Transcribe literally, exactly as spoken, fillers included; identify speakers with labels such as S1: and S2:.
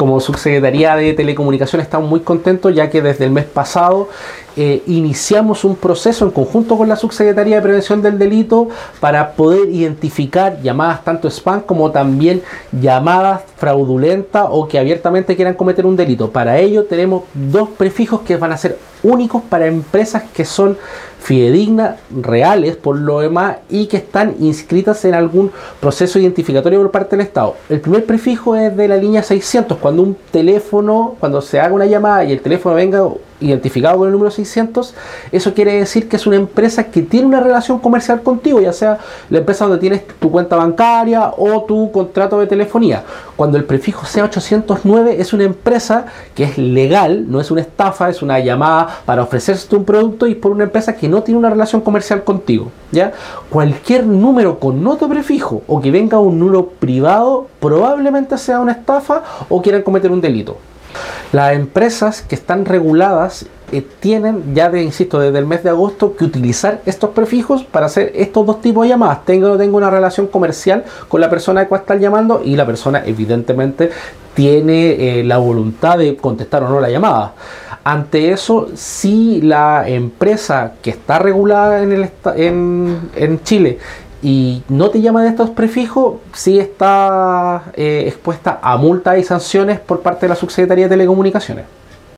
S1: Como Subsecretaría de Telecomunicaciones estamos muy contentos, ya que desde el mes pasado eh, iniciamos un proceso en conjunto con la Subsecretaría de Prevención del Delito para poder identificar llamadas tanto spam como también llamadas fraudulentas o que abiertamente quieran cometer un delito. Para ello tenemos dos prefijos que van a ser únicos para empresas que son fidedignas, reales por lo demás, y que están inscritas en algún proceso identificatorio por parte del Estado. El primer prefijo es de la línea seiscientos. Cuando un teléfono, cuando se haga una llamada y el teléfono venga identificado con el número seiscientos, eso quiere decir que es una empresa que tiene una relación comercial contigo, ya sea la empresa donde tienes tu cuenta bancaria o tu contrato de telefonía. Cuando el prefijo sea ochocientos nueve, es una empresa que es legal, no es una estafa, es una llamada para ofrecerte un producto y por una empresa que no tiene una relación comercial contigo, ¿ya? Cualquier número con otro prefijo o que venga un número privado probablemente sea una estafa o quieran cometer un delito. Las empresas que están reguladas eh, tienen ya, de, insisto, desde el mes de agosto que utilizar estos prefijos para hacer estos dos tipos de llamadas. Tengo, tengo una relación comercial con la persona que va a estar llamando y la persona evidentemente tiene eh, la voluntad de contestar o no la llamada. Ante eso, si la empresa que está regulada en, el, en, en Chile y no te llama de estos prefijos, sí está eh, expuesta a multas y sanciones por parte de la Subsecretaría de Telecomunicaciones.